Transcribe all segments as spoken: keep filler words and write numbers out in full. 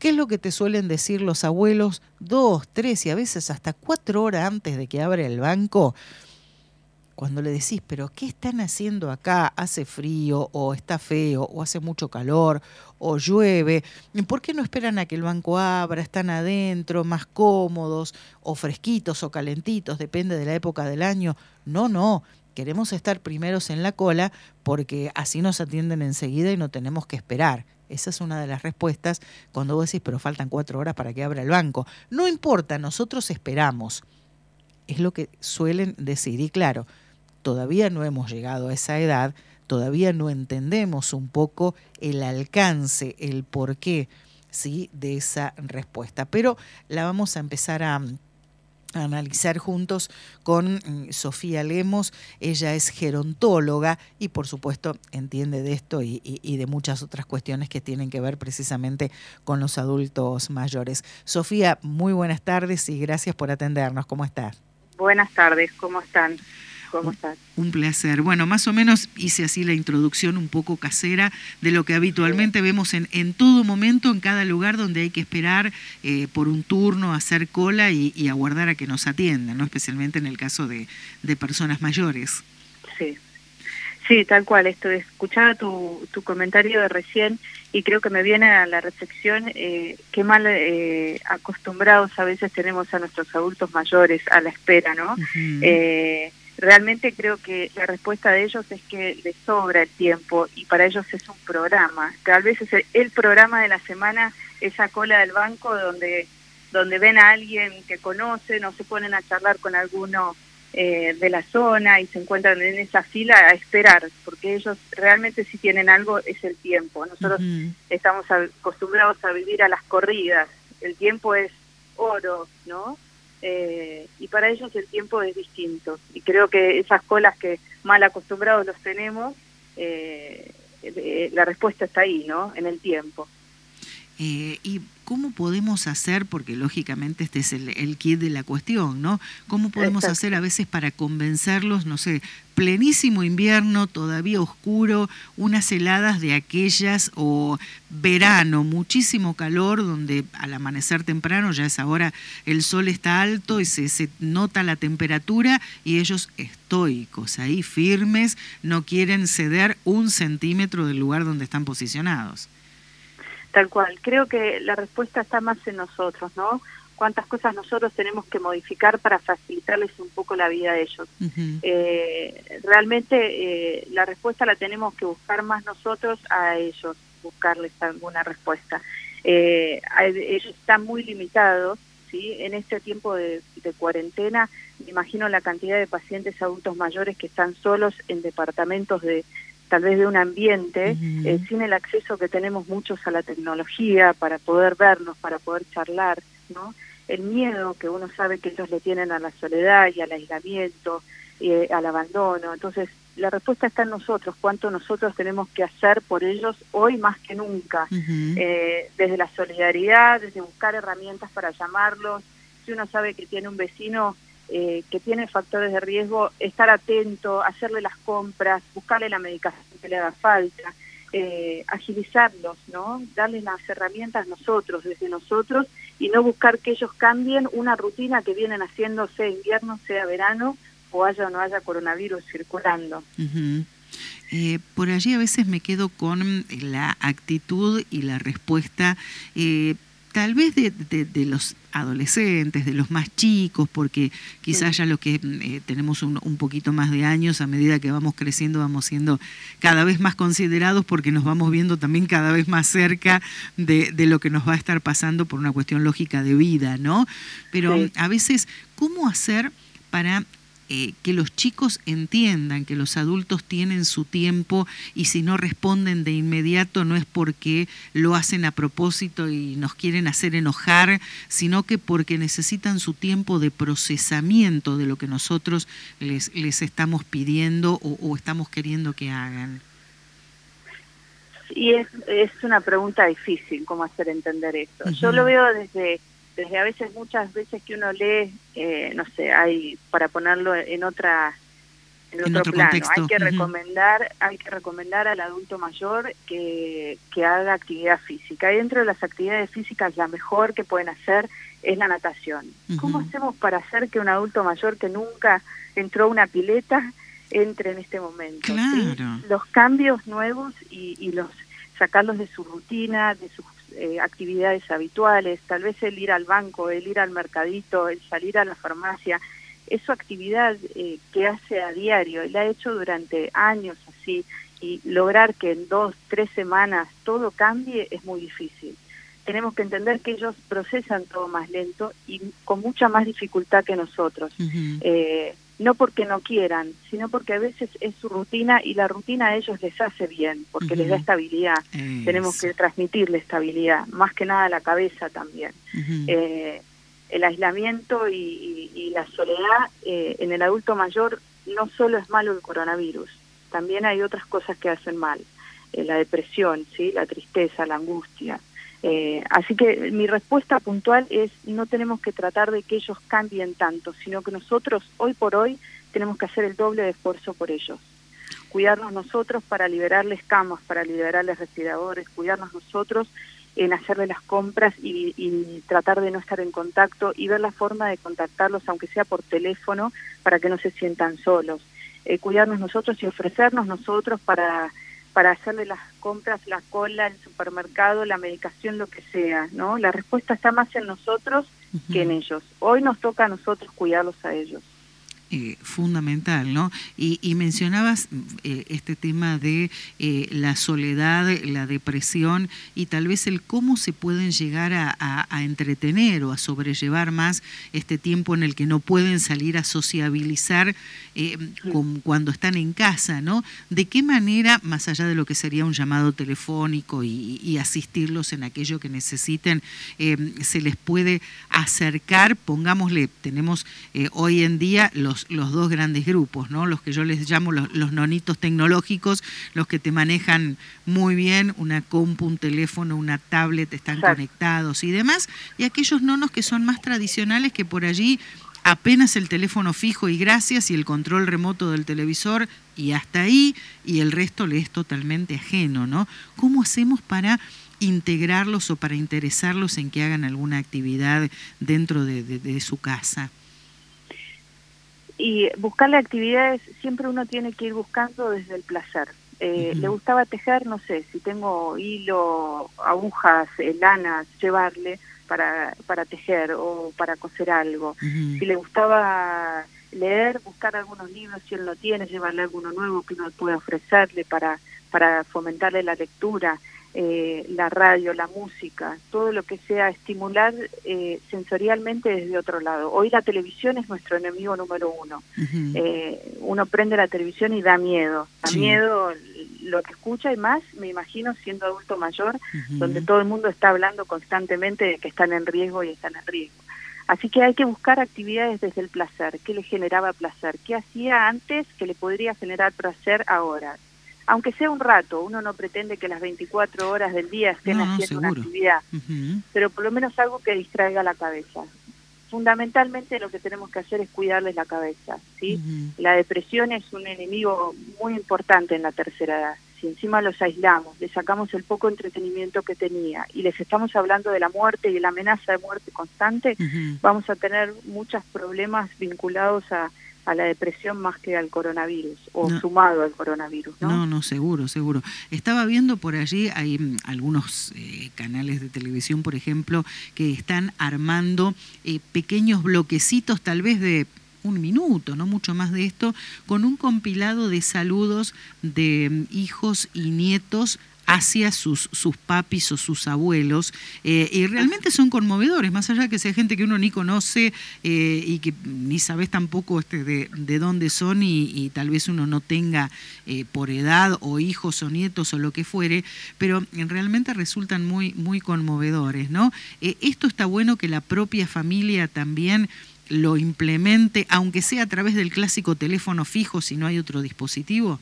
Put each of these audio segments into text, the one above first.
¿Qué es lo que te suelen decir los abuelos? Dos, tres y a veces hasta cuatro horas antes de que abra el banco. Cuando le decís, pero ¿qué están haciendo acá? Hace frío, o está feo, o hace mucho calor, o llueve. ¿Por qué no esperan a que el banco abra? Están adentro, más cómodos, o fresquitos, o calentitos, depende de la época del año. No, no, queremos estar primeros en la cola porque así nos atienden enseguida y no tenemos que esperar. Esa es una de las respuestas cuando vos decís, pero faltan cuatro horas para que abra el banco. No importa, nosotros esperamos. Es lo que suelen decir. Y claro, todavía no hemos llegado a esa edad, todavía no entendemos un poco el alcance, el porqué, ¿sí?, de esa respuesta. Pero la vamos a empezar a, a analizar juntos con mm, Sofía Lemos. Ella es gerontóloga y por supuesto entiende de esto y, y, y de muchas otras cuestiones que tienen que ver precisamente con los adultos mayores. Sofía, muy buenas tardes y gracias por atendernos. ¿Cómo estás? Buenas tardes, ¿cómo están? ¿Cómo estás? Un placer. Bueno, más o menos hice así la introducción un poco casera de lo que habitualmente vemos en, en todo momento, en cada lugar donde hay que esperar eh, por un turno, hacer cola y, y aguardar a que nos atiendan, ¿no? Especialmente en el caso de, de personas mayores. Sí, sí, tal cual. Esto, escuchaba tu, tu comentario de recién y creo que me viene a la reflexión eh, qué mal eh, acostumbrados a veces tenemos a nuestros adultos mayores a la espera, ¿no? Uh-huh. eh, Realmente creo que la respuesta de ellos es que les sobra el tiempo y para ellos es un programa. Tal vez es el, el programa de la semana, esa cola del banco donde donde ven a alguien que conocen o se ponen a charlar con alguno eh, de la zona y se encuentran en esa fila a esperar, porque ellos realmente si tienen algo es el tiempo. Nosotros uh-huh. estamos acostumbrados a vivir a las corridas, el tiempo es oro, ¿no? Eh, y para ellos el tiempo es distinto y creo que esas colas que mal acostumbrados los tenemos, eh, eh, la respuesta está ahí, ¿no? En el tiempo. Eh, ¿Y cómo podemos hacer, porque lógicamente este es el, el kit de la cuestión, ¿no? ¿Cómo podemos Exacto. hacer a veces para convencerlos, no sé, plenísimo invierno, todavía oscuro, unas heladas de aquellas, o verano, muchísimo calor, donde al amanecer temprano, ya es ahora, el sol está alto y se, se nota la temperatura y ellos estoicos, ahí firmes, no quieren ceder un centímetro del lugar donde están posicionados? Tal cual, creo que la respuesta está más en nosotros, ¿no? Cuántas cosas nosotros tenemos que modificar para facilitarles un poco la vida a ellos. Uh-huh. Eh, realmente eh, la respuesta la tenemos que buscar más nosotros a ellos, buscarles alguna respuesta. Eh, a, ellos están muy limitados, ¿sí? En este tiempo de, de cuarentena, me imagino la cantidad de pacientes adultos mayores que están solos en departamentos de tal vez de un ambiente, uh-huh. eh, sin el acceso que tenemos muchos a la tecnología para poder vernos, para poder charlar, ¿no? El miedo que uno sabe que ellos le tienen a la soledad y al aislamiento, eh, al abandono. Entonces, la respuesta está en nosotros, cuánto nosotros tenemos que hacer por ellos hoy más que nunca, uh-huh. eh, desde la solidaridad, desde buscar herramientas para llamarlos. Si uno sabe que tiene un vecino Eh, que tiene factores de riesgo, estar atento, hacerle las compras, buscarle la medicación que le haga falta, eh, agilizarlos, ¿no? Darles las herramientas nosotros, desde nosotros, y no buscar que ellos cambien una rutina que vienen haciendo, sea invierno, sea verano, o haya o no haya coronavirus circulando. Uh-huh. Eh, por allí a veces me quedo con la actitud y la respuesta eh, tal vez de, de, de los adolescentes, de los más chicos, porque quizás ya los que eh, tenemos un, un poquito más de años, a medida que vamos creciendo, vamos siendo cada vez más considerados porque nos vamos viendo también cada vez más cerca de, de lo que nos va a estar pasando por una cuestión lógica de vida, ¿no? Pero sí. a veces, ¿cómo hacer para Eh, que los chicos entiendan que los adultos tienen su tiempo y si no responden de inmediato no es porque lo hacen a propósito y nos quieren hacer enojar, sino que porque necesitan su tiempo de procesamiento de lo que nosotros les, les estamos pidiendo o, o estamos queriendo que hagan? Y es, es una pregunta difícil, cómo hacer entender esto. Uh-huh. Yo lo veo desde... desde a veces, muchas veces que uno lee, eh, no sé, hay, para ponerlo en otra en, en otro, otro plano. contexto. Hay que Uh-huh. recomendar, hay que recomendar al adulto mayor que, que haga actividad física. Y dentro de las actividades físicas, la mejor que pueden hacer es la natación. Uh-huh. ¿Cómo hacemos para hacer que un adulto mayor que nunca entró a una pileta entre en este momento? Claro. ¿Sí? Los cambios nuevos y, y los sacarlos de su rutina, de sus eh, actividades habituales, tal vez el ir al banco, el ir al mercadito, el salir a la farmacia, es su actividad eh, que hace a diario, y la ha hecho durante años así, y lograr que en dos, tres semanas todo cambie es muy difícil. Tenemos que entender que ellos procesan todo más lento y con mucha más dificultad que nosotros. Uh-huh. Eh, no porque no quieran, sino porque a veces es su rutina y la rutina a ellos les hace bien, porque uh-huh. les da estabilidad. Eso. Tenemos que transmitirle estabilidad, más que nada a la cabeza también. Uh-huh. Eh, el aislamiento y, y, y la soledad eh, en el adulto mayor no solo es malo el coronavirus, también hay otras cosas que hacen mal. Eh, la depresión, ¿sí? La tristeza, la angustia. Eh, así que mi respuesta puntual es: no tenemos que tratar de que ellos cambien tanto, sino que nosotros hoy por hoy tenemos que hacer el doble de esfuerzo por ellos. Cuidarnos nosotros para liberarles camas, para liberarles respiradores, cuidarnos nosotros en hacerle las compras y, y tratar de no estar en contacto y ver la forma de contactarlos, aunque sea por teléfono, para que no se sientan solos. Eh, cuidarnos nosotros y ofrecernos nosotros para... para hacerle las compras, la cola, el supermercado, la medicación, lo que sea, ¿no? La respuesta está más en nosotros uh-huh. que en ellos. Hoy nos toca a nosotros cuidarlos a ellos. Eh, fundamental, ¿no? Y, y mencionabas eh, este tema de eh, la soledad, la depresión y tal vez el cómo se pueden llegar a, a, a entretener o a sobrellevar más este tiempo en el que no pueden salir a sociabilizar eh, sí. con, cuando están en casa, ¿no? ¿De qué manera, más allá de lo que sería un llamado telefónico y, y asistirlos en aquello que necesiten, eh, se les puede acercar? Pongámosle, tenemos eh, hoy en día los los dos grandes grupos, ¿no? Los que yo les llamo los, los nonitos tecnológicos, los que te manejan muy bien una compu, un teléfono, una tablet, están Exacto. conectados y demás, y aquellos nonos que son más tradicionales, que por allí apenas el teléfono fijo y gracias, y el control remoto del televisor, y hasta ahí, y el resto le es totalmente ajeno, ¿no? ¿Cómo hacemos para integrarlos o para interesarlos en que hagan alguna actividad dentro de, de, de su casa? Y buscarle actividades, siempre uno tiene que ir buscando desde el placer. Eh, uh-huh. Le gustaba tejer, no sé, si tengo hilo, agujas, eh, lanas, llevarle para, para tejer o para coser algo. Uh-huh. Si le gustaba leer, buscar algunos libros, si él no tiene, llevarle alguno nuevo que uno pueda ofrecerle para, para fomentarle la lectura. Eh, la radio, la música, todo lo que sea estimular eh, sensorialmente desde otro lado. Hoy la televisión es nuestro enemigo número uno. Uh-huh. Eh, uno prende la televisión y da miedo. Da sí. miedo lo que escucha, y más, me imagino, siendo adulto mayor, uh-huh. donde todo el mundo está hablando constantemente de que están en riesgo y están en riesgo. Así que hay que buscar actividades desde el placer. ¿Qué le generaba placer? ¿Qué hacía antes que le podría generar placer ahora? Aunque sea un rato, uno no pretende que las veinticuatro horas del día estén no, no, haciendo seguro. Una actividad, uh-huh. pero por lo menos algo que distraiga la cabeza. Fundamentalmente lo que tenemos que hacer es cuidarles la cabeza, ¿sí? Uh-huh. La depresión es un enemigo muy importante en la tercera edad. Si encima los aislamos, les sacamos el poco entretenimiento que tenía y les estamos hablando de la muerte y de la amenaza de muerte constante, uh-huh. vamos a tener muchos problemas vinculados a a la depresión más que al coronavirus, o no, sumado al coronavirus, ¿no? No, no, seguro, seguro. Estaba viendo por allí, hay mm, algunos eh, canales de televisión, por ejemplo, que están armando eh, pequeños bloquecitos, tal vez de un minuto, no mucho más de esto, con un compilado de saludos de mm, hijos y nietos hacia sus, sus papis o sus abuelos, eh, y realmente son conmovedores, más allá que sea gente que uno ni conoce eh, y que ni sabes tampoco este, de, de dónde son, y, y tal vez uno no tenga eh, por edad o hijos o nietos o lo que fuere, pero realmente resultan muy, muy conmovedores, ¿no? Eh, esto está bueno que la propia familia también lo implemente, aunque sea a través del clásico teléfono fijo, si no hay otro dispositivo.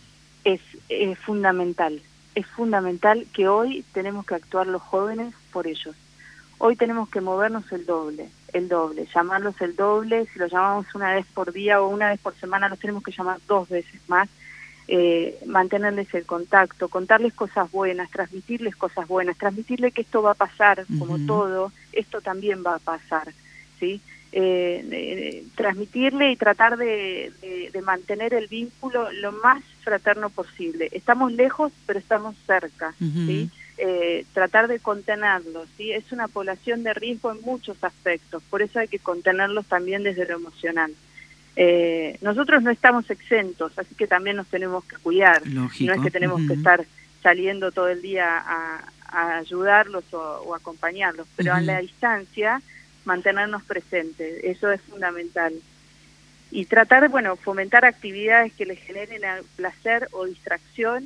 Es eh, fundamental. Es fundamental que hoy tenemos que actuar los jóvenes por ellos. Hoy tenemos que movernos el doble. el doble, llamarlos el doble, si los llamamos una vez por día o una vez por semana, los tenemos que llamar dos veces más, eh, mantenerles el contacto, contarles cosas buenas, transmitirles cosas buenas, transmitirles que esto va a pasar, uh-huh. como todo, esto también va a pasar, ¿sí? Eh, eh, transmitirle y tratar de, de, de mantener el vínculo lo más fraterno posible. Estamos lejos, pero estamos cerca, uh-huh. ¿sí? Eh, tratar de contenerlos, ¿sí? Es una población de riesgo en muchos aspectos, por eso hay que contenerlos también desde lo emocional. Eh, nosotros no estamos exentos, así que también nos tenemos que cuidar. Lógico. No es que tenemos uh-huh. que estar saliendo todo el día a, a ayudarlos o, o acompañarlos, pero uh-huh. a la distancia mantenernos presentes, eso es fundamental. Y tratar, bueno, fomentar actividades que les generen placer o distracción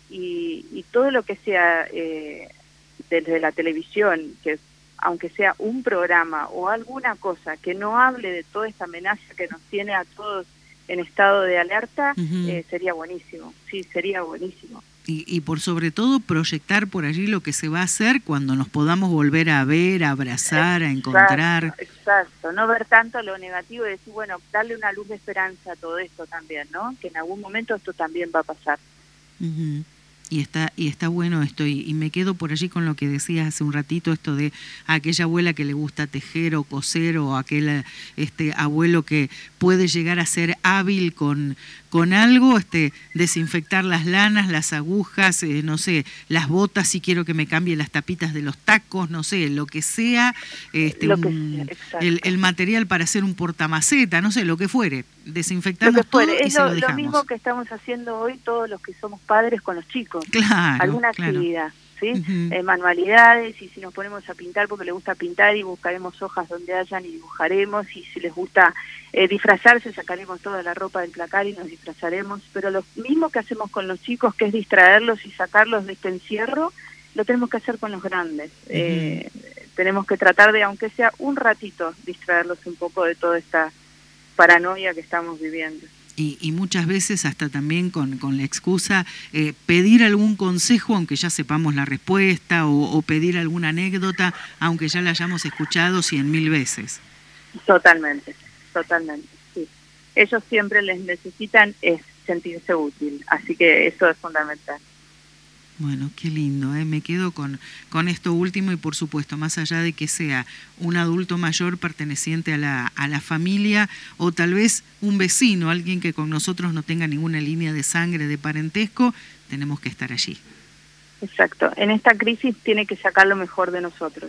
y, y todo lo que sea eh, desde la televisión, que aunque sea un programa o alguna cosa que no hable de toda esta amenaza que nos tiene a todos en estado de alerta, uh-huh. eh, sería buenísimo, sí, sería buenísimo. Y, y por sobre todo proyectar por allí lo que se va a hacer cuando nos podamos volver a ver, a abrazar, exacto, a encontrar. Exacto, no ver tanto lo negativo y decir, bueno, darle una luz de esperanza a todo esto también, ¿no? Que en algún momento esto también va a pasar. Uh-huh. Y está y está bueno esto, y, y me quedo por allí con lo que decías hace un ratito, esto de aquella abuela que le gusta tejer o coser, o aquel este abuelo que puede llegar a ser hábil con, con algo, este desinfectar las lanas, las agujas, eh, no sé, las botas si quiero que me cambie las tapitas de los tacos, no sé, lo que sea, este lo que un, sea, el, el material para hacer un portamaceta, no sé, lo que fuere, desinfectamos lo que fuere. todo y es se lo, lo dejamos. Lo mismo que estamos haciendo hoy todos los que somos padres con los chicos. Claro, alguna claro. actividad, ¿sí? Uh-huh. Eh, manualidades, y si nos ponemos a pintar porque les gusta pintar, y buscaremos hojas donde hayan y dibujaremos, y si les gusta eh, disfrazarse, sacaremos toda la ropa del placar y nos disfrazaremos, pero lo mismo que hacemos con los chicos, que es distraerlos y sacarlos de este encierro, lo tenemos que hacer con los grandes. Uh-huh. Eh, tenemos que tratar de, aunque sea un ratito, distraerlos un poco de toda esta paranoia que estamos viviendo. Y, y muchas veces hasta también con, con la excusa, eh, pedir algún consejo aunque ya sepamos la respuesta, o, o pedir alguna anécdota aunque ya la hayamos escuchado cien mil veces. Totalmente, totalmente, sí. Ellos siempre les necesitan es sentirse útil, así que eso es fundamental. Bueno, qué lindo, ¿eh? Me quedo con, con esto último, y por supuesto, más allá de que sea un adulto mayor perteneciente a la, a la familia, o tal vez un vecino, alguien que con nosotros no tenga ninguna línea de sangre, de parentesco, tenemos que estar allí. Exacto, en esta crisis tiene que sacar lo mejor de nosotros.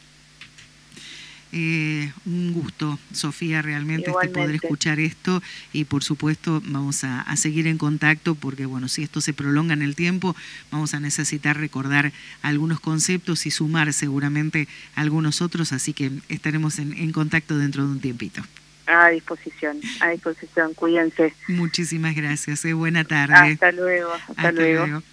Eh, un gusto, Sofía, realmente este poder escuchar esto, y por supuesto vamos a, a seguir en contacto, porque bueno, si esto se prolonga en el tiempo, vamos a necesitar recordar algunos conceptos y sumar seguramente algunos otros, así que estaremos en, en contacto dentro de un tiempito. A disposición, a disposición, cuídense. Muchísimas gracias, eh. Buena tarde. Hasta luego, hasta, hasta luego. luego.